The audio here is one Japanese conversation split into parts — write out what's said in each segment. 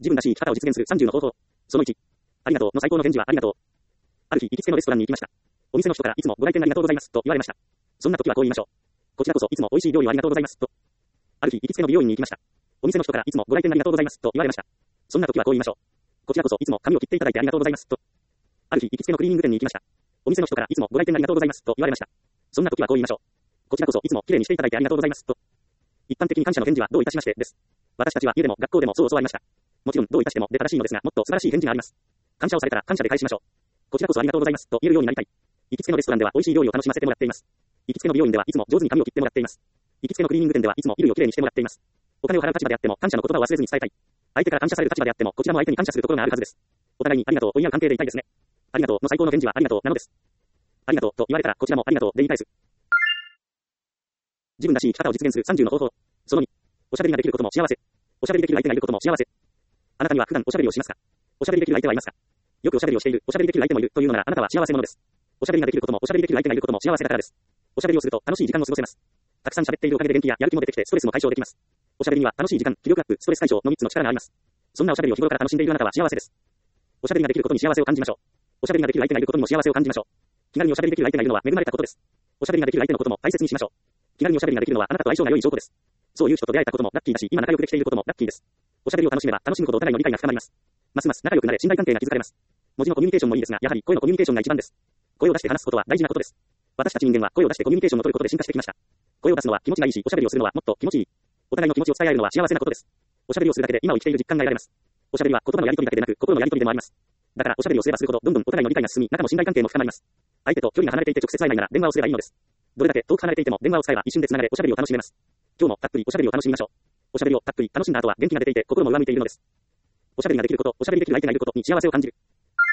自分らしい生き方を実現する30の方法。その1。ありがとうの最高の返事はありがとう。ある日、行きつけのレストランに行きました。お店の人からいつもご来店ありがとうございますと言われました。そんな時はこう言いましょう。こちらこそいつも美味しい料理をありがとうございますと。ある日、行きつけの美容院に行きました。お店の人からいつもご来店ありがとうございますと言われました。そんな時はこう言いましょう。こちらこそいつも髪を切っていただいてありがとうございますと。ある日、行きつけのクリーニング店に行きました。お店の人からいつもご来店ありがとうございますと言われました。そんな時はこう言いましょう。こちらこそいつも綺麗にしていただいてありがとうございますと。一般的に感謝の返事はどういたしましてです。私たちは家でも学校でもそう教わりました。もちろんどういたしてもで正しいのですが、もっと素晴らしい返事があります。感謝をされたら感謝で返しましょう。こちらこそありがとうございますと言えるようになりたい。行きつけのレストランでは美味しい料理を楽しませてもらっています。行きつけの美容院ではいつも上手に髪を切ってもらっています。行きつけのクリーニング店ではいつも衣類をきれいにしてもらっています。お金を払う立場であっても感謝の言葉を忘れずに伝えたい。相手から感謝される立場であってもこちらも相手に感謝するところがあるはずです。お互いにありがとうを言い合う関係でいたいですね。ありがとうの最高の返事はありがとうなのです。ありがとうと言われたらこちらもありがとうで言い返す。自分らしい生き方を実現する30の方法。その2。おしゃべりができることも幸せ。おしゃべりできる相手がいることも幸せ。あなたには普段おしゃべりをしますか？おしゃべりできる相手はいますか？よくおしゃべりをしている、おしゃべりできる相手もいるというのならあなたは幸せ者です。おしゃべりができることもおしゃべりできる相手がいることも幸せだからです。おしゃべりをすると楽しい時間を過ごせます。たくさん喋っているおかげで元気ややる気も出てきてストレスも解消できます。おしゃべりには楽しい時間、気力アップ、ストレス解消の3つの力があります。そんなおしゃべりを日頃から楽しんでいるあなたは幸せです。おしゃべりができることに幸せを感じましょう。おしゃべりができる相手がいることにも幸せを感じましょう。気軽におしゃべりできる相手がいるのは恵まれたことです。おしゃべりができる相手のことも大切にしましょう。気軽におしゃべりができるのはあなたと相性が良い証拠です。そういう人と出会えたこともラッキーだし、今仲良くできていることもラッキーです。おしゃべりを楽しめば楽しむことお互いの理解が深まります。ますます仲良くなれ信頼関係が築かれます。文字のコミュニケーションもいいですが、やはり声のコミュニケーションが一番です。声を出して話すことは大事なことです。私たち人間は声を出してコミュニケーションを取ることで進化してきました。声を出すのは気持ちがいいし、おしゃべりをするのはもっと気持ちいい。お互いの気持ちを伝え合えるのは幸せなことです。おしゃべりをするだけで今を生きている実感が得られます。おしゃべりは言葉のやり取りだけでなく心のやり取りでもあります。だからおしゃべりをすればするほどどんどんお互いの理解が進み、仲も信頼関係も深まります。相手と距離が離れていて直接会えないなら電話をすればいいのです。どれだけ遠く離れていても電話を使えば一瞬で繋がれおしゃべりを楽しめます。今日もたっぷりおしゃべりを楽しみましょう。おしゃべりをたっぷり楽しんだ後は元気が出ていて心も上向いているのです。おしゃべりができること、おしゃべりできる相手がいることに幸せを感じる。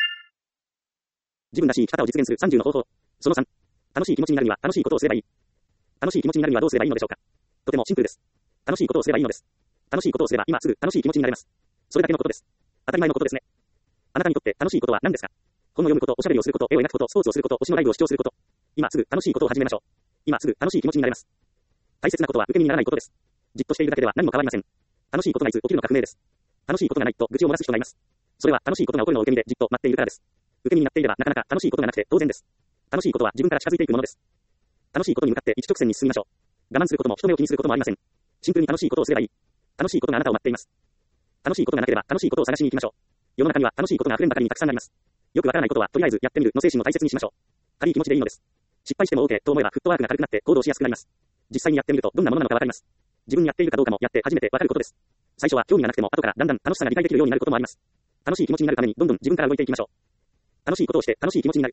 自分らしい生き方を実現する30の方法。その3。楽しい気持ちになるには楽しいことをすればいい。楽しい気持ちになるにはどうすればいいのでしょうか。とてもシンプルです。楽しいことをすればいいのです。楽しいことをすれば今すぐ楽しい気持ちになれます。それだけのことです。当たり前のことですね。あなたにとって楽しいことは何ですか？本を読むこと、おしゃべりをすること、絵を描くこと、スポーツをすること、推しのライブを視聴すること。今すぐ楽しいことを始めましょう。今すぐ楽しい気持ちになれます。大切なことは受け身にならないことです。じっとしているだけでは何も変わりません。楽しいことがいつ起きるのか不明です。楽しいことがないと愚痴を漏らす人がいます。それは楽しいことが起こるのを受け身でじっと待っているからです。受け身になっていればなかなか楽しいことがなくて当然です。楽しいことは自分から近づいていくものです。楽しいことに向かって一直線に進みましょう。我慢することも人目を気にすることもありません。シンプルに楽しいことをすればいい。楽しいことがあなたを待っています。楽しいことがなければ楽しいことを探しに行きましょう。世の中には楽しいことが溢れんばかりにたくさんあります。よくわからないことはとりあえずやってみるの精神を大切にしましょう。軽い気持ちでいいのです。失敗しても OK と思えばフットワークが軽くなって行動しやすくなります。実際にやってみるとどんなものなのかわかります。自分にやっているかどうかもやって初めてわかることです。最初は興味がなくても後からだんだん楽しさが理解できるようになることもあります。楽しい気持ちになるためにどんどん自分から動いていきましょう。楽しいことをして楽しい気持ちになる。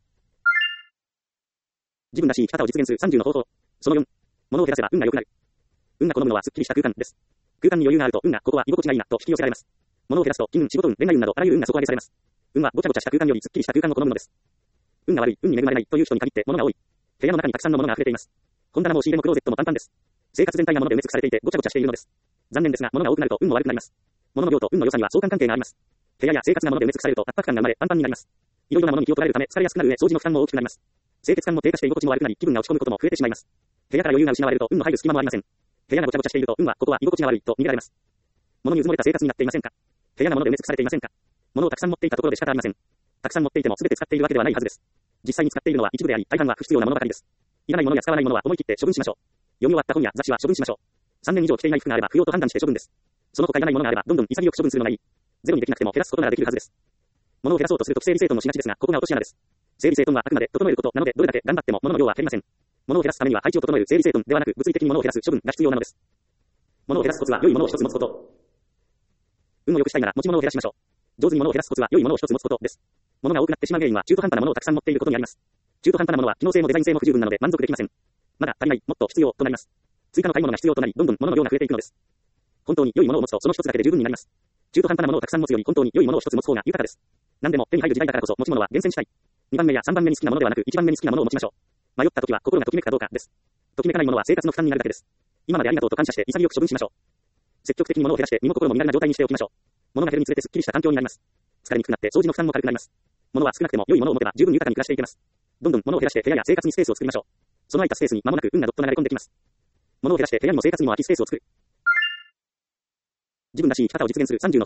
自分らしい生き方を実現する30の方法。その4。物を減らせば運が良くなる。運が好むのはすっきりした空間です。空間に余裕があると運がここは居心地がいいなと引き寄せられます。物を減らすと金運、仕事運、恋愛運などあらゆる運が底上げされます。運はごちゃごちゃした空間よりすっきりした空間を好むのです。運が悪い、運に恵まれないという人に限って物が多い。部屋の中にたくさんの物が溢れています。本棚も押し入れもクローゼットもパンパンです。生活全体が物で埋め尽くされていてごちゃごちゃしているのです。残念ですが物が多くなると運も悪くなります。物の量と運の良さには相関関係があります。部屋や生活が物で埋め尽くされると圧迫感が生まれパンパンになります。いろいろな物に気を取られるため疲れやすくなる上掃除の負担も大きくなります。清潔感も低下して居心地も悪くなり気分が落ち込むことも増えてしまいます。部屋から余裕が失われると運の入る隙間もありません。部屋がごちゃごちゃしていると運はここは居心地が悪いと逃げられます。物にうずもれた生活になっていませんか？部屋が物で埋め尽くされていませんか？物をたくさん持っていたところで仕方ありません。たくさん持っていても全て使っているわけではないはずです。実際に使っているのは一部であり、大半は不必要なものばかりです。いらないものや使わないものは思い切って処分しましょう。読み終わった本や雑誌は処分しましょう。3年以上着ていない服があれば不要と判断して処分です。その他いらないものがあればどんどん潔く処分するのがいい。ゼロにできなくても減らすことならできるはずです。物を減らそうとすると整理整頓をしがちですが、ここが落とし穴です。整理整頓はあくまで整えることなので、どれだけ頑張っても物の量は減りません。物を減らすためには配置を整える整理整頓ではなく、物理的に物を減らす処分が必要なのです。物を減らすコツは良いものを一つ持つこと。運を良くしたいなら持ち物を減らしましょう。上手に物を減らすコツは良いものを一つ持つことです。物が多くなってしまう原因は中途半端なものをたくさん持っていることにあります。中途半端なものは機能性もデザイン性も不十分なので満足できません。まだ足りない、もっと必要となります。追加の買い物が必要となり、どんどん物の量が増えていくのです。本当に良いものを持つとその一つだけで十分になります。中途半端なものをたくさん持つより本当に良いものを一つ持つ方が豊かです。何でも手に入る時代だからこそ持ち物は厳選したい。2番目や3番目に好きなものではなく1番目に好きなものを持ちましょう。迷った時は心がときめくかどうかです。ときめかないものは生活の負担になるだけです。今までありがとうと感謝して潔く処分しましょう。積極的に物を減らして身も心も身軽な状態にしておきましょう。物が減るにつれてすっきりした環境になります。疲れにくくなって掃除の負担も軽くなります。物は少なくても良いものを持てば十分豊かに暮らしていけます。どんどん物を減らして部屋や生活にスペースを作りましょう。その空いたスペースに間もなく運がどっと流れ込んできます。物を減らして部屋にも生活にも空きスペースを作る。自分らしい生き方を実現する30の方法。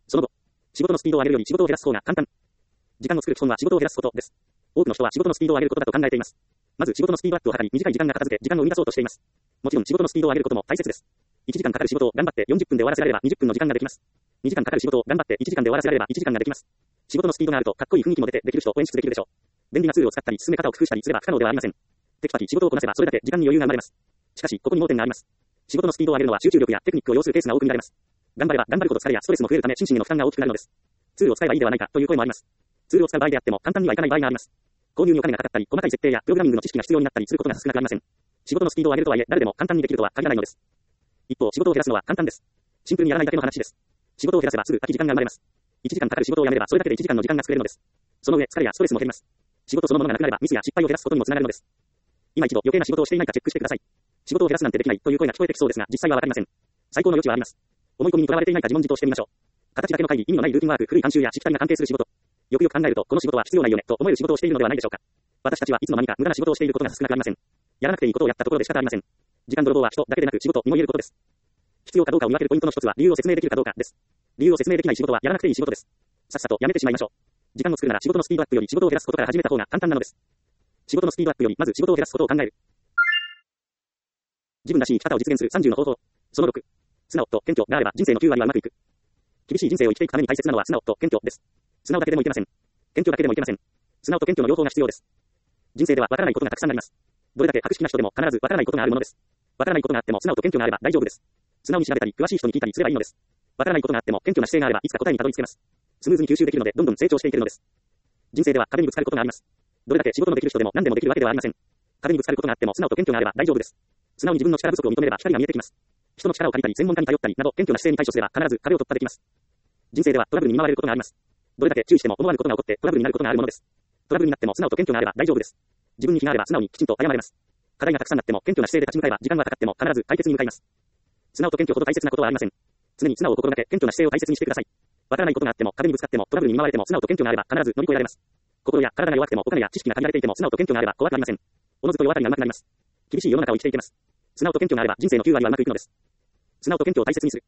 その後、仕事のスピードを上げるより仕事を減らす方が簡単。時間を作る基本は仕事を減らすことです。多くの人は仕事のスピードを上げることだと考えています。まず仕事のスピードアップを図り、短い時間が片付け、時間を生み出そうとしています。もちろん仕事のスピードを上げることも大切です。1時間かかる仕事を頑張って40分で終わらせられれば20分の時間ができます。2時間かかる仕事を頑張って1時間で終わらせられれば1時間ができます。仕事のスピードがあるとかっこいい雰囲気も出てできる人を演出できるでしょう。便利なツールを使ったり進め方を工夫したりすれば不可能ではありません。テキパキ仕事をこなせばそれだけ時間に余裕が生まれます。しかしここに盲点があります。仕事のスピードを上げるのは集中力やテクニックを要するケースが多く見られます。頑張れば頑張るほど疲れやストレスも増えるため心身への負担が大きくなるのです。ツールを使えばいいではないかという声もあります。ツールを使う場合であっても簡単にはいかない場合があります。購入にお金がかかったり、細かい設定やプログラミングの知識が必要になったりすることが少なくありません。仕事のスピードを上げるとはいえ誰でも簡単にできるとは限らないのです。一方、仕事を減らすのは簡単です。シンプルにやらないだけの話です。仕事を減らせばすぐ空き時間が生まれます。1時間かかる仕事をやめればそれだけで1時間の時間が作れるのです。その上、疲れやストレスも減ります。仕事そのものがなくなればミスや失敗を減らすことにもつながるのです。今一度余計な仕事をしていないかチェックしてください。仕事を減らすなんてできないという声が聞こえてきそうですが、実際はわかりません。最高の余地はあります。思い込みにとらわれていないか自問自答してみましょう。形だけの会議、意味のないルーティンワーク、古い慣習やしきたりが関係する仕事。よくよく考えると、この仕事は必要ないよねと思える仕事をしているのではないでしょうか。私たちはいつの間にか無駄な仕事をしていることが少なくありません。やらなくていいことをやったところで仕方ありません。時間泥棒は人だけでなく仕事にも言えることです。必要かどうかを見分けるポイントの一つは理由を説明できるかどうかです。理由を説明できない仕事はやらなくていい仕事です。さっさとやめてしまいましょう。時間を作るなら仕事のスピードアップより仕事を減らすことから始めた方が簡単なのです。仕事のスピードアップよりまず仕事を減らすことを考える。自分らしい生き方を実現する30の方法。その6。素直と謙虚があれば人生の9割はうまくいく。厳しい人生を生きていくために大切なのは素直と謙虚です。素直だけでもいけません。謙虚だけでもいけません。素直と謙虚の両方が必要です。人生ではわからないことがたくさんあります。どれだけ博識な人でも必ずわからないことがあるものです。わからないことがあっても素直と謙虚があれば大丈夫です。素直に調べたり詳しい人に聞いたりすればいいのです。わからないことがあっても謙虚な姿勢があればいつか答えにたどり着けます。スムーズに吸収できるのでどんどん成長していけるのです。人生では壁にぶつかることがあります。どれだけ仕事のできる人でも何でもできるわけではありません。壁にぶつかることがあっても素直と謙虚があれば大丈夫です。素直に自分の力不足を認めれば光が見えてきます。人の力を借りたり専門家に頼ったりなど謙虚な姿勢に対処すれば必ず壁を突破できます。人生ではトラブルに見舞われることがあります。どれだけ注意しても思わぬことが起こってトラブルになることがあるものです。トラブルになっても素直と謙虚があれば大丈夫です。自分に非があれば素直にきちんと謝れます。課題がたくさんあっても謙虚な姿勢で立ち向かえば時間がかかっても必ず解決に向かいます。素直と謙虚ほど大切なことはありません。常に素直を心がけ謙虚な姿勢を大切にしてください。わからないことがあっても壁にぶつかってもトラブルに見舞われても素直と謙虚があれば必ず乗り越えられます。心や体が弱くてもお金や知識が限られていても素直と謙虚があれば怖くありません。おのずと世渡りが上手くなります。厳しい世の中を生きていけます。素直と謙虚があれば人生の9割はうまくいくのです。素直と謙虚を大切にする。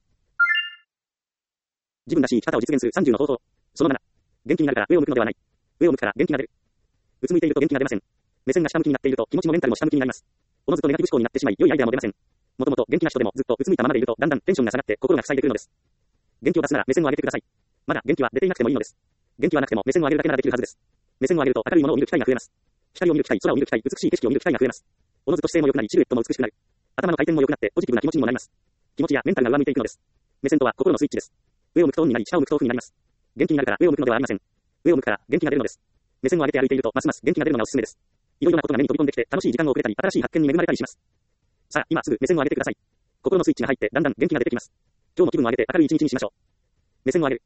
自分らしい生き方を実現する30の方法。その7。元気になるから上を向くのではない。上を向くから元気が出る。うつむいていると元気が出ません。目線が下向きになっていると気持ちもメンタルも下向きになります。おのずとネガティブ思考になってしまい良いアイデアも出ません。もともと元気な人でもずっとうつむいたままでいるとだんだんテンションが下がって心が塞いでくるのです。元気を出すなら目線を上げてください。まだ元気は出ていなくてもいいのです。元気はなくても目線を上げるだけならできるはずです。目線を上げると明るいものを見る機会が増えます。光を見る機会、空を見る機会、美しい景色を見る機会が増えます。おのずと姿勢も良くなりシルエットも美しくなる。頭の回転も良くなってポジティブな気持ちにもなります。気持ちやメンタルが上向いていくのです。目線とは心のスイッチです。上を向くとオンになり下を向くとオフになります。元気になるから上を向くのではありません。上を向くから元気が出るのです。目線を上げて歩いているとますます元気が出るのがおすすめです。いろいろなことが目に飛び込んできて楽しい時間を送れたり新しい発見に恵まれたりします。さあ今すぐ目線を上げてください。心のスイッチが入ってだんだん元気が出てきます。今日も気分を上げて明るい一日にしましょう。目線を上げる。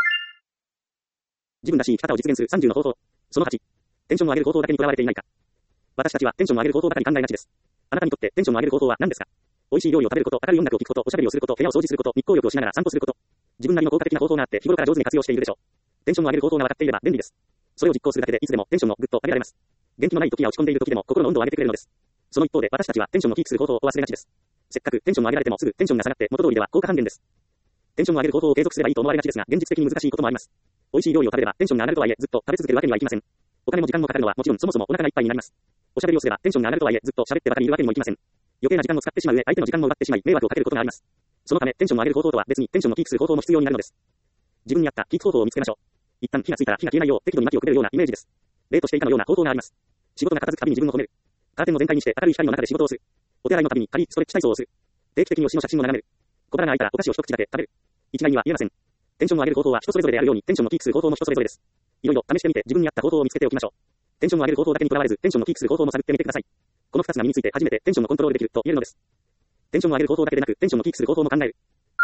自分らしい生き方を実現する30の方法。その8。テンションを上げる方法だけにとらわれていないか。私たちはテンションを上げる方法ばかり考えがちです。あなたにとってテンションを上げる方法は何ですか。美味しい料理を食べること、明るい音楽を聴くこと、おしゃべりをすること、部屋を掃除すること、日光浴をしながら散歩すること。自分なりの効果的な方法があって日頃から上手に活用しているでしょう。テンションを上げる方法が分かっていれば便利です。それを実行するだけでいつでもテンションをぐっと上げられます。元気のない時や落ち込んでいる時でも心の温度を上げてくれるのです。その一方で私たちはテンションをキープする方法を忘れがちです。せっかくテンションを上げられてもすぐテンションが下がって元通りでは効果半減です。テンションを上げる方法を継続すればいいと思われがちですが現実的に難しいこともあります。美味しい料理を食べればテンションが上がるとはいえずっと食べ続けるわけにはいきません。お金も時間もかかるのはもちろんそもそもお腹がいっぱいになります。おしゃべりをすればテンションが上がるとはいえずっと喋ってばかりいるわけにもいきません。余計な時間を使ってしまう上相手の時間も奪ってしまい迷惑をかけることがあります。そのためテンションを上げる方法とは別にテンションをキープする方法も必要になるのです。自分に合ったキープ方法を見つけましょう。一旦火がついたら火が消えないよう適度に薪をくべるようなイメージです。例として以下のような方法があります。仕事が片付くたびに自分を褒める。カーテンを全開にして明るい光の中で仕事をする。お手洗いのたびに軽いストレッチ体操をする。定期的に推しの写真を眺める。小腹が空いたらお菓子を一口だけ食べる。一概には言えません。テンションを上げる方法は人それぞれであるようにテンションをキープする方法も人それぞれです。いろいろ試してみて自分に合った方法を見つけておきましょう。テンションを上げる方法だけにとらわれずテンションをキープする方法も探ってみてください。この2つが身について初めてテンションのコントロールできると言えるのです。テンションを上げる方法だけでなくテンションをキープする方法も考える。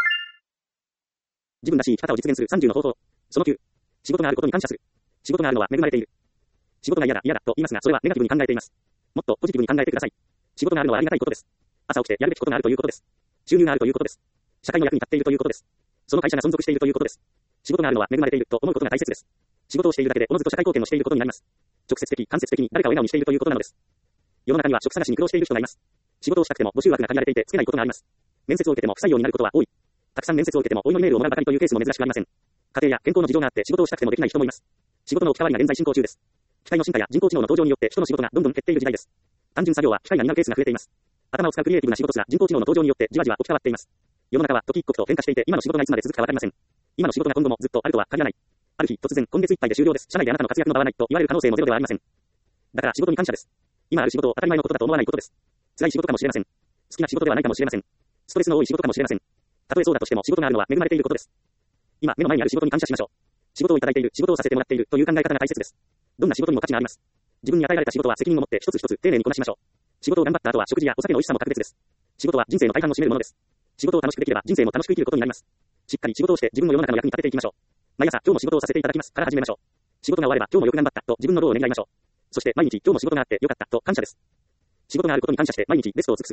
自分らしい生き方を実現する30の方法。その9。仕事があることに感謝する。仕事があるのは恵まれている。仕事が嫌だと言いますがそれはネガティブに考えています。もっとポジティブに考えてください。仕事があるのはありがたいことです。朝起きてやるべきことがあるということです。収入があるということです。社会の役に立っているということです。その会社が存続しているということです。仕事があるのは恵まれていると思うことが大切です。仕事をしているだけでおのずと社会貢献をしていることになります。直接的、間接的に誰かを笑顔にしているということなのです。世の中には職探しに苦労している人がいます。仕事をしたくても募集枠が限られていてつけないことがあります。面接を受けても不採用になることは多い。たくさん面接を受けてもお祈りメールをもらうばかりというケースも珍しくありません。 家庭や健康の事情があって仕事をしたくてもできない人もいます。仕事の置き換わりが現在進行中です。機械の進化や人工知能の登場によって人の仕事がどんどん減っている時代です。単純作業は機械が担うケースが増えています。頭を使うクリエイティブな仕事すら人工知能の登場によってじわじわ置き換わっています。世の中は時一刻と変化していて、今の仕事がいつまで続くかわかりません。今の仕事が今後もずっとあるとは限らない。ある日突然今月いっぱいで終了です。社内であなたの活躍の場はないと言われる可能性もゼロではありません。だから仕事に感謝です。今ある仕事を当たり前のことだと思わないことです。辛い仕事かもしれません。好きな仕事ではないかもしれません。ストレスの多い仕事かもしれません。たとえそうだとしても仕事があるのは恵まれていることです。今目の前にある仕事に感謝しましょう。仕事をいただいている、仕事をさせてもらっているという考え方が大切です。どんな仕事にも価値があります。自分に与えられた仕事は責任を持って一つ一つ丁寧にこなしましょう。仕事を頑張った後は食事やお酒の美味しさも格別です。仕事は人生の大半を占めるものです。仕事を楽しくできれば人生も楽しく生きることになります。しっかり仕事をして自分の世の中の役に立てていきましょう。毎朝今日も仕事をさせていただきますから始めましょう。仕事が終われば今日もよく頑張ったと自分の労を願いましょう。そして毎日今日も仕事があってよかったと感謝です。仕事があることに感謝して毎日ベストを尽くす。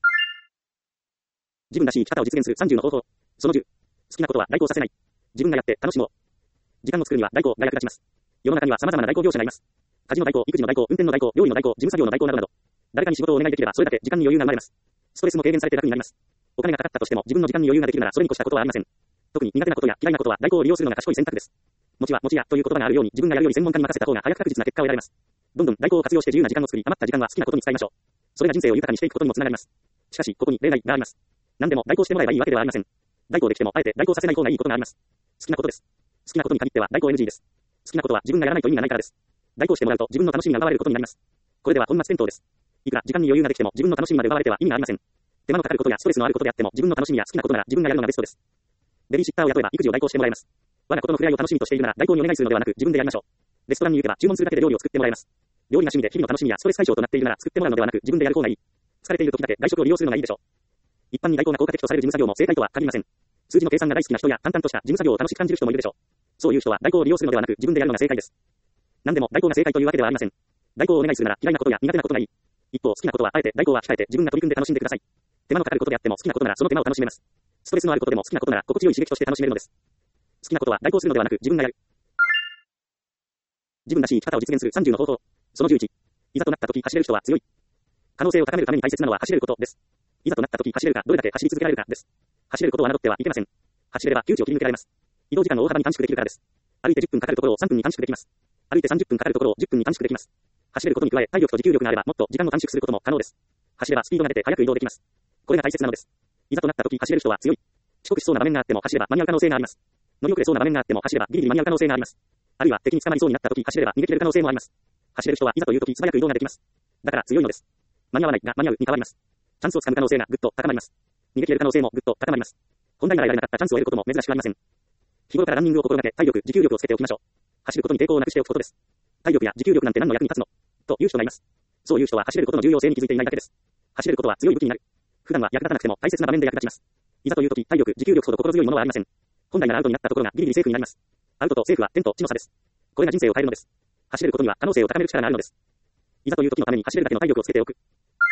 自分らしい生き方を実現する30の方法。その10。好きなことは代行させない。自分がやって楽しもう。時間を作るには代行が役立ちます。世の中には様々な代行業者がいます。家事の代行、育児の代行、運転の代行、料理の代行、事務作業の代行などなど。誰かに仕事をお願いできればそれだけ時間に余裕が生まれます。ストレスも軽減されて楽になります。お金がかかったとしても自分の時間に余裕ができるならそれに越したことはありません。特に苦手なことや嫌いなことは代行を利用するのが賢い選択です。餅は餅屋という言葉があるように自分がやるより専門家に任せた方が早く確実な結果を得られます。どんどん代行を活用して自由な時間を作り余った時間は好きなことに使いましょう。それが人生を豊かにしていくことにもつながります。しかしここに例外があります。何でも代行してもらえばいいわけではありません。代行できてもあえて代行させない方がいいことがあります。好きなことです。好きなことに限っては代行 NG です。好きなことは自分がやらないと意味がないからです。代行してもらうと自分の楽しみが奪われることになります。これでは本末転倒です。いくら時間に余裕ができても自分の楽しみまで奪われては意味がありません。手間のかかることやストレスのあることであっても自分の楽しみや好きなことなら自分がやるのがベストです。ベビーシッターを雇えば育児を代行してもらえます。我がことの触れ合いを楽しみとしているなら代行にお願いするのではなく自分でやりましょう。レストランに行けば注文するだけで料理を作ってもらえます。料理が趣味で日々の楽しみやストレス解消となっているなら作ってもらうのではなく自分でやる方がいい。疲れている時だけ外食を利用するのがいいでしょう。一般に代行が効果的とされる事務作業も正解とは限りません。数字の計算が大好きな人や淡々とした事務作業を楽しく感じる人もいるでしょう。そういう人は代行を利用するのではなく自分でやるのが正解です。何でも代行が正解というわけではありません。代行をお願いするなら嫌いなことや苦手なことがいい。一方好きなことはあえて代行は控えて自分が取り組んで楽しんでください。手間のかかることであっても好きなことならその手間を楽しめます。ストレスのあることでも好きなことなら心地よい刺激として楽しめるのです。好きなことは代行するのではなく自分がやる。自分らしい生き方を実現する30の方法。その11。いざとなった時走れる人は強い。可能性を高めるために大切なのは走れることです。いざとなった時走れるかどれだけ走り続けられるかです。走れることを侮ってはいけません。走れれば窮地を切り抜けられます。移動時間を大幅に短縮できるからです。歩いて10分かかるところを3分に短縮できます。歩いて30分かかるところを10分に短縮できます。走れることに加え体力と持久力があればもっと時間を短縮することも可能です。走ればスピードが出て早く移動できます。これが大切なのです。いざとなった時走れる人は強い。遅刻しそうな場面があっても走れば間に合う可能性があります。乗り遅れそうな場面があっても走ればギリギリ間に合う可能性があります。あるいは敵に捕まりそうになった時走れば逃げ切れる可能性もあります。走れる人はいざという時素早く移動ができます。だから強いのです。間に合わないが間に合うに変わります。チャンスをつかむ可能性がぐっと高まります。逃げ切れる可能性もぐっと高まります。本来なら得られなかったチャンスを得ることも珍しくありません。日頃からランニングを心がけ体力、持久力をつけておきましょう。走ることに抵抗をなくしておくことです。体力や持久力なんて何の役に立つのという人がいます。そういう人は走れることの重要性に気づいていないだけです。走れることは強い武器になる。普段は役立たなくても大切な場面で役立ちます。いざという時体力、持久力ほど心強いものはありません。本来ならアウトになったところがギリギリセーフになります。アウトとセーフは天と地の差です。これが人生を変えるのです。走れることには可能性を高める力があるのです。いざという時のために走れるだけの体力をつけておく。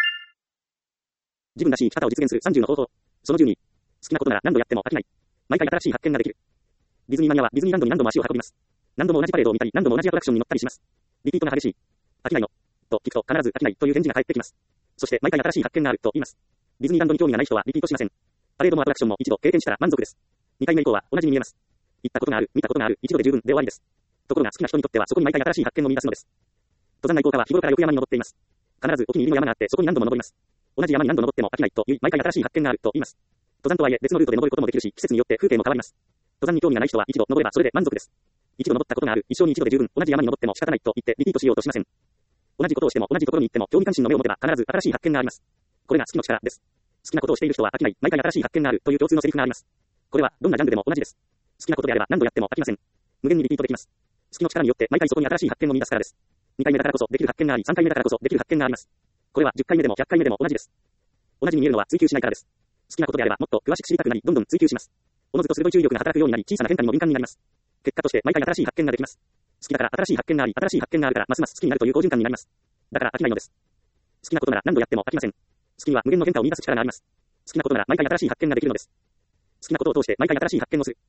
自分らしい生き方を実現する30の方法。その12。好きなことなら何度やっても飽きない。毎回新しい発見ができる。ディズニーマニアはディズニーランドに何度も足を運びます。何度も同じパレードを見たり、何度も同じアトラクションに乗ったりします。リピートが激しい。飽きないのと聞くと必ず飽きないという返事が返ってきます。そして毎回新しい発見があると言います。ディズニーランドに興味がない人はリピートしません。パレードもアトラクションも一度経験したら満足です。2回目以降は同じに見えます。行ったことがある、見たことがある、一度で十分で終わりです。ところが好きな人にとってはそこに毎回新しい発見を見出すのです。登山愛好家は日頃からよく山に登っています。必ずお気に入りの山があってそこに何度も登ります。同じ山に何度登っても飽きないという毎回新しい発見があると言います。登山とはいえ別のルートで登ることもできるし、季節によって風景も変わります。登山に興味がない人は一度登ればそれで満足です。一度登ったことがある、一生に一度で十分、同じ山に登っても仕方ないと言ってリピートしようとしません。同じことをしても同じところに行っても興味関心の目を持てば必ず新しい発見があります。これが好きの力です。好きなことをしている人は飽きない、毎回新しい発見があるという共通のセリフがあります。これはどんなジャンルでも同じです。好きなことであれば何度やっても飽きません。無限にリピートできます。好きの力によって毎回そこに新しい発見を見出すからです。2回目だからこそできる発見があり、3回目だからこそできる発見があります。これは10回目でも100回目でも同じです。同じに見えるのは追求しないからです。好きなことであればもっと詳しく知りたくなり、どんどん追求します。おのずと鋭い注意力が働くようになり、小さな変化にも敏感になります。結果として毎回新しい発見ができます。好きだから新しい発見があり、新しい発見があるからますます好きになるという好循環になります。だから飽きないのです。好きなことなら何度やっても飽きません。好きには無限の変化を見出す力があります。好きなことなら毎回新しい発見ができるのです。好きなことを通して毎回新しい発見をする。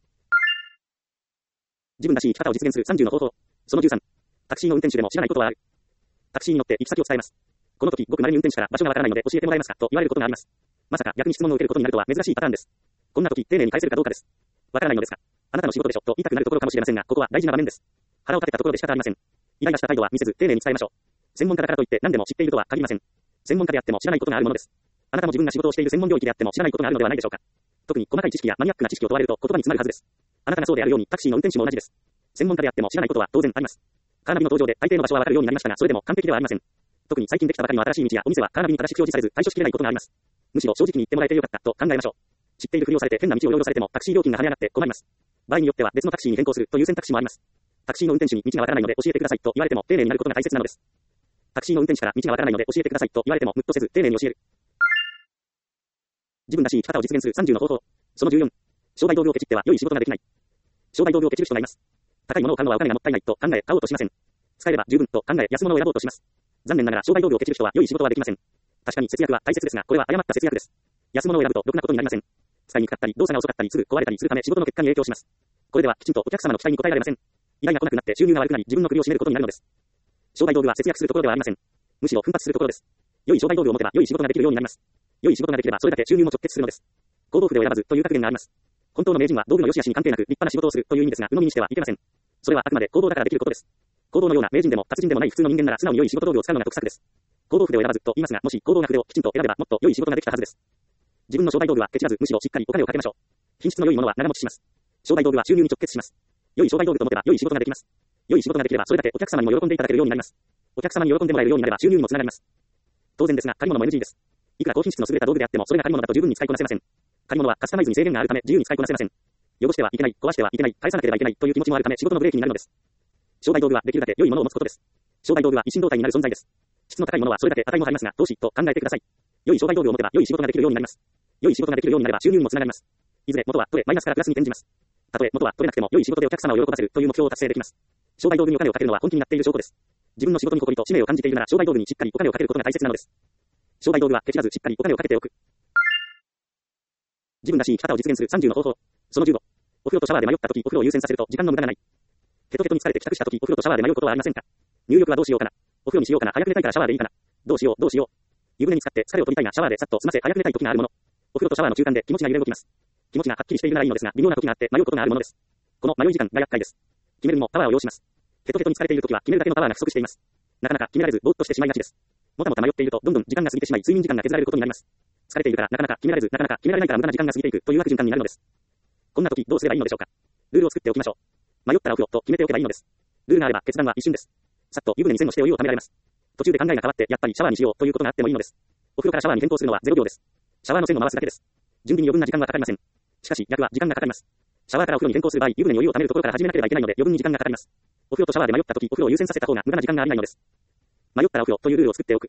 自分らしい生き方を実現する30の方法。その13。タクシーの運転手でも知らないことはある。タクシーに乗って行き先を伝えます。この時、ごく稀に運転手から場所がわからないので教えてもらえますかと言われることがあります。まさか逆に質問を受けることになるとは珍しいパターンです。こんな時、丁寧に返せるかどうかです。わからないのですか。 あなたの仕事でしょと言いたくなるところかもしれませんが、ここは大事な場面です。腹を立てたところで仕方ありません。イライラした態度は見せず、丁寧に伝えましょう。専門家だからといって何でも知っているとは限りません。専門家であっても知らないことがあるものです。あなたも自分が仕事をしている専門領域であっても知らないことがあるのではないでしょうか。特に細かい知識やマニアックな知識を問われると言葉に詰まるはずです。あなたがそうであるようにタクシーの運転手も同じです。専門家であっても知らないことは当然あります。カーナビの登場で大抵の場所はわかるようになりましたが、それでも完璧ではありません。特に最近できたばかりの新しい道やお店はカーナビに正しく表示されず対処しきれないことがあります。むしろ正直に言ってもらえてよかったと考えましょう。知っているふりをされて変な道をいろいろされてもタクシー料金が跳ね上がって困ります。場合によっては別のタクシーに変更するという選択肢もあります。タクシーの運転手に道がわからないので教えてくださいと言われても丁寧になることが大切なのです。タクシーの運転手から道がわからないので教えてくださいと言われてもムッとせず丁寧に教える。自分らしい生き方を実現する30の方法。その14。商売道具をケチっては良い仕事ができない。商売道具をケチる人がいます。高いものを買うのはお金がもったいないと考え買おうとしません。使えれば十分と考え安物を選ぼうとします。残念ながら商売道具をケチる人は良い仕事はできません。確かに節約は大切ですが、これは誤った節約です。安物を選ぶとろくなことになりません。使いにくかったり、動作が遅かったり、すぐ壊れたりするため仕事の結果に影響します。これではきちんとお客様の期待に応えられません。依頼が来なくなって収入が悪くなり、自分の首を絞めることになるのです。商売道具は節約するところではありません。むしろ奮発するところです。良い商売道具を持てば良い仕事ができるようになります。良い仕事ができればそれだけ収入も直結するのです。行動筆を選ばずという格言があります。本当の名人は道具の良し悪しに関係なく立派な仕事をするという意味ですが、鵜呑みにしてはいけません。それはあくまで行動だからできることです。行動のような名人でも達人でもない普通の人間なら素直に良い仕事道具を使うのが得策です。行動筆を選ばずと言いますが、もし行動が筆をきちんと選べばもっと良い仕事ができたはずです。自分の商売道具はケチらず、むしろしっかりお金をかけましょう。品質の良いものは長持ちします。商売道具は収入に直結します。良い商売道具と持てば良い仕事ができます。良い仕事ができればそれだけお客様にも喜んでいただけるようになります。お客様に喜んでもらえるようになれば収入にもつながります。当然ですが、借り物も NG です。いくら高品質の優れた道具であってもそれが借り物だと十分に使いこなせません。借り物はカスタマイズに制限があるため自由に使いこなせません。汚してはいけない、壊してはいけない、返さなければいけないという気持ちもあるため仕事のブレーキになるのです。商売道具はできるだけ良いものを持つことです。商売道具は一心同体になる存在です。質の高いものはそれだけ値も張りますが、投資と考えてください。良い商売道具を持てば良い仕事ができるようになります。良い仕事ができるようになれば収入にもつながります。いずれ元は取れマイナスからプラスに転じます。たとえ元は取れなくても良い仕事でお客様を喜ばせるという目標を達成できます。商売道具にお金をかけるのは本気になっている証拠です。自分の仕事に誇りと使命を感じているなら商売道具にしっかりお金をかけることが大切なのです。商売道具はケチらずしっかりお金をかけておく。自分らしい生き方を実現する30の方法。その15。お風呂とシャワーで迷った時お風呂を優先させると時間の無駄がない。ヘトヘトに疲れて帰宅した時お風呂とシャワーで迷うことはありませんか。入浴はどうしようかな。お風呂にしようかな。早く寝たいからシャワーでいいかな。どうしよう。湯船に浸かって疲れを取りたいがシャワーでさっと済ませ早く寝たい時があるもの。お風呂とシャワーの中間で気持ちが揺れ動きます。気持ちがはっきりしているならいいのですが、微妙な時があって迷うことがあるものです。この迷い時間が厄介です。決めるにもパワーを要します。ヘトヘトに疲れている時は決めるだけのパワーが不足しています。なかなか決められずぼーっとしてしまいがちです。もたもた迷っているとどんどん時間が過ぎてしまい睡眠時間が削られることになります。疲れているからなかなか決められず、なかなか決められないから無駄な時間が過ぎていくという悪循環になるのです。こんな時どうすればいいのでしょうか。ルールを作っておきましょう。迷ったらお風呂と決めておけばいいのです。ルールがあれば決断は一瞬です。さっと湯船に線をしてお湯をためられます。途中で考えが変わってやっぱりシャワーにしようということがあってもいいのです。お風呂からシャワーに変更するのは0秒です。シャワーの線を回すだけです。準備に余分な時間はかかりません。しかし逆は時間がかかります。シャワーからお風呂に変更する場合、湯船にお湯をためるところから始めなければいけないので余分に時間がかかります。お風呂とシャワーで迷った時、お風呂を優先させた方が無駄な時間がありないのです。迷ったらお風呂というルールを作っておく。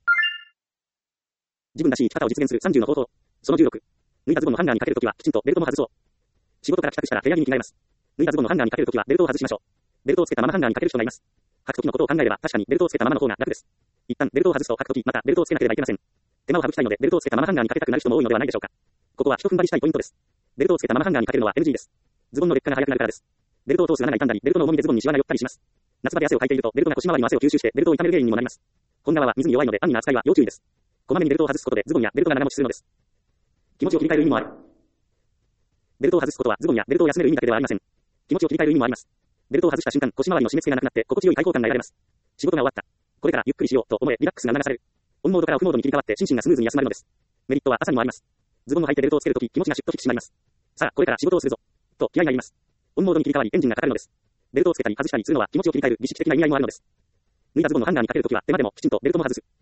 自分らしい生き方を実現する30の方法。その16。脱いだズボンのハンガーにかけるときはきちんとベルトも外そう。仕事から帰宅したら部屋着に着替えます。脱いだズボンのハンガーにかけるときはベルトを外しましょう。ベルトをつけたままハンガーにかける人がいます。履くときのことを考えれば確かにベルトをつけたままの方が楽です。一旦ベルトを外すと履くときまたベルトをつけなければいけません。手間を省きたいのでベルトをつけたままハンガーにかけたくなる人も多いのではないでしょうか。ここは一踏ん張りしたいポイントです。ベルトをつけたままハンガーにかけるのは NG です。ズボンの劣化が早くなるからです。ベルトを通す穴が傷んだり、ベルトの重みでズボンにシワが寄ったりします。夏場で汗をかいているとベルトが腰回りの汗を吸収してベルトを痛める原因にもなります。本革は水に弱いので安易な扱いは要注意です。こまめにベルトを外すことでズボンやベルトが長持ちするのです。気持ちを切り替える意味もある。ベルトを外すことはズボンやベルトを休める意味だけではありません。気持ちを切り替える意味もあります。ベルトを外した瞬間、腰回りの締め付けがなくなって心地よい開放感が得られます。仕事が終わった。これからゆっくりしようと思えリラックスが流される。オンモードからオフモードに切り替わって心身がスムーズに休まるのです。メリットは朝にもあります。ズボンを履いてベルトをつけるとき気持ちがシュッと引き締まります。さあ、これから仕事をするぞ。と気合がいります。オンモードに切り替わりエンジンがかかるのです。ベルトをつけたり外したりするのは気持ちを切り替える儀式的な意味合いもあるのです。脱いだズボンのハンガーにかけるときは手間でもきちんとベルトも外す。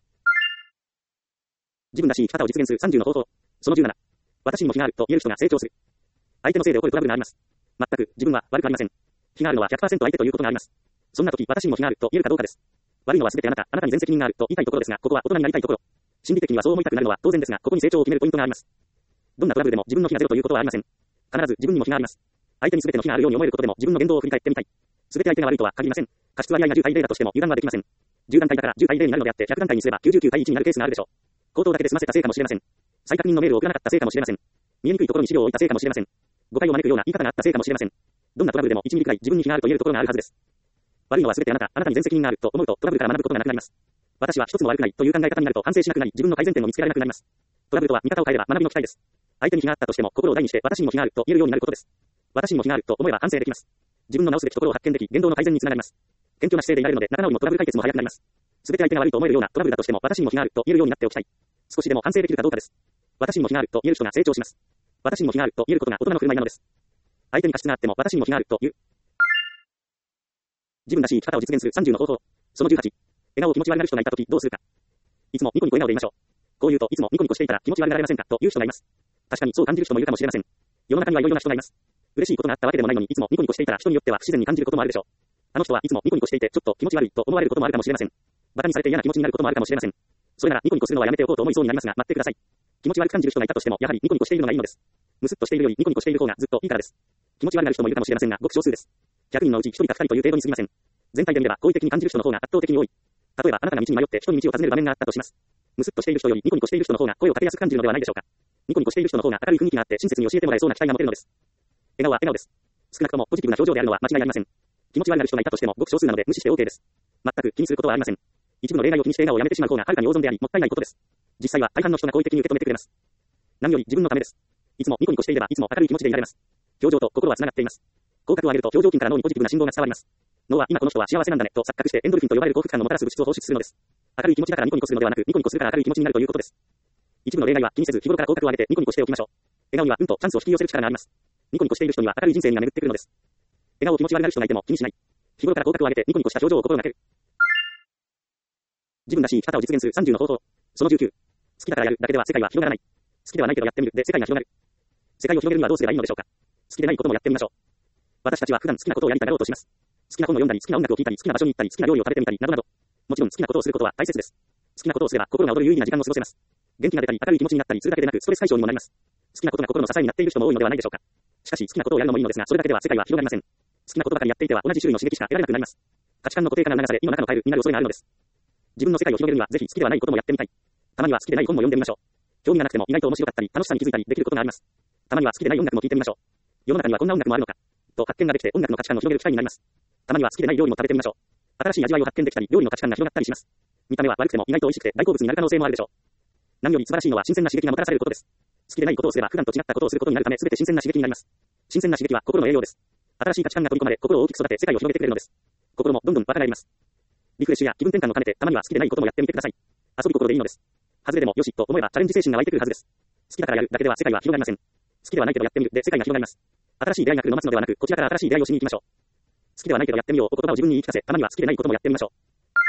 自分らしい生き方を実現する30の方法。その17。私にも非があると言える人が成長する。相手のせいで起こるトラブルがあります。全く自分は悪くありません。非があるのは 100% 相手ということがあります。そんな時私にも非があると言えるかどうかです。悪いのは全てあなたに全責任があると言いたいところですが、ここは大人になりたいところ。心理的にはそう思いたくなるのは当然ですが、ここに成長を決めるポイントがあります。どんなトラブルでも自分の非がゼロということはありません。必ず自分にも非があります。相手に全ての非があるように思えることでも自分の言動を振り返ってみたい。全て相手が悪いとは限りません。過失割合が10対0だとしても油断はできません。10段階だから10対0になるのであって100段階にすれば99対1になるケースがあるでしょう。口頭だけで済ませたせいかもしれません。再確認のメールを送らなかったせいかもしれません。見えにくいところに資料を置いたせいかもしれません。誤解を招くような言い方があったせいかもしれません。どんなトラブルでも1ミリくらい自分に非があると言えるところがあるはずです。悪いのは全てあなたに全責任があると思うとトラブルから学ぶことがなくなります。私は一つも悪くないという考え方になると反省しなくなり自分の改善点を見つけられなくなります。トラブルとは見方を変えれば学びの機会です。相手に非があったとしても心を大にして私にも非があると言えるようになることです。 私にも非があると思えば反省できます。自分の直すべきところを発見でき、言動の改善につながります。謙虚な姿勢でいられるので、仲直りもトラブル解決も早くなります。すべて相手が悪いと思えるようなトラブルだとしても、私にも非があると言えるようになっておきたい。少しでも反省できるかどうかです。私にも非があると言える人が成長します。私にも非があると言えることが大人の振る舞いなのです。相手に過失があっても、私にも非があると言う。自分らしい生き方を実現する30の方法。その18。笑顔を気持ち悪がる人がいたときどうするか。いつもニコニコ笑顔でいましょう。こう言うと、いつもニコニコしていたら気持ち悪がられませんかという人がいます。確かにそう感じる人もいるかもしれません。世の中にはいろいろな人がいます。嬉しいことがあったわけでもないのに、いつもニコニコしていたら人によっては不自然に感じることもあるでしょう。あの人はいつもニコニコしていてちょっと気持ち悪いと思われることもあるかもしれません。バカにされて嫌な気持ちになることもあるかもしれません。それならニコニコするのはやめておこうと思いそうになりますが、待ってください。気持ち悪く感じる人がいたとしても、やはりニコニコしているのがいいのです。ムスッとしているよりニコニコしている方がずっといいからです。気持ち悪がる人もいるかもしれませんが、ごく少数です。100人のうち1人か2人という程度に過ぎません。全体で見れば好意的に感じる人の方が圧倒的に多い。例えばあなたが道に迷って人に道を尋ねる場面があったとします。ムスッとしている人よりニコニコしている人の方が声をかけやすく感じるのではないでしょうか。ニコニコしている人の方が明るい雰囲気があって親切に教えてもらえそうな期待が持てるのです。笑顔は笑顔です。少なくともポジティブな表情であるのは間違いありません。気持ち悪がる人がいたとしてもごく少数なので無視して OK です。全く気にすることはありません。一部の例外を気にして笑顔をやめてしまう方がはるかに大損であり、もったいないことです。実際は大半の人が好意的に受け止めてくれます。何より自分のためです。いつもニコニコしていればいつも明るい気持ちでいられます。表情と心は繋がっています。口角を上げると表情筋から脳にポジティブな信号が伝わります。脳は今この人は幸せなんだねと錯覚してエンドルフィンと呼ばれる幸福感をもたらす物質を放出するのです。明るい気持ちだからニコニコするのではなく、ニコニコするから明るい気持ちになるということです。一部の例外は気にせず日頃から口角を上げてニコニコしておきましょう。笑顔には運とチャンスを引き寄せる力があります。ニコニコしている人には明るい人生が巡ってくるのです。笑顔を気持ち悪がる人がいても気にしない。日頃から口角を上げてニコニコした表情を心がける。自分らしい生き方を実現する30の方法。その19。好きだからやるだけでは世界は広がらない。好きではないけどやってみるで世界が広がる。世界を広げるにはどうすればいいのでしょうか。好きでないこともやってみましょう。私たちは普段好きなことをやりたがろうとします。好きな本を読んだり、好きな音楽を聴いたり、好きな場所に行ったり、好きな料理を食べてみたり、などなど。もちろん好きなことをすることは大切です。好きなことをすれば心が躍る有意義な時間を過ごせます。元気が出たり、明るい気持ちになったりするだけでなく、ストレス解消にもなります。好きなことが心の支えになっている人も多いのではないでしょうか。しかし好きなことをやるのもいいのですが、それだけでは世界は広がりません。好きなことばかりやっていては同じ種類の刺激しか得られなくなります。価値観の固定化が流され、今の中の変えるになる恐れがあるのです。自分の世界を広げるにはぜひ好きではないこともやってみたい。たまには好きでない本も読んでみましょう。興味がなくても意外と面白かったり、楽しさに気づいたりできることがあります。たまには好きでない音楽も聴いてみましょう。世の中にはこんな音楽もあるのか。と発見ができて音楽の価値観を広げる機会になります。たまには好きでない料理も食べてみましょう。新しい味わいを発見できたり、料理の価値観が広がったりします。見た目は悪くても意外と美味しくて大好物になる可能性もあるでしょう。何より素晴らしいのは新鮮な刺激がもたらされることです。好きでないことをすれば普段と違ったことをすることになるため、全て新鮮な刺激になります。新鮮な刺激は心の栄養です。新しい価値観が取り込まれ、心を大きく育て世界を広げてくれるのです。心もどんどん若返ります。リフレッシュや気分転換の兼ねて、たまには好きでないこともやってみてください。遊び心でいいのです。外れでもよしと思えばチャレンジ精神が湧いてくるはずです。好きだからやるだけでは世界は広がりません。好きではないけどやってみるで世界が広がります。新しい出会いが来るのを待つのではなく、こちらから新しい出会いをしに行きましょう。好きではないけどやってみようお言葉を自分に言い聞かせ、たまには好きでないこともやってみましょう。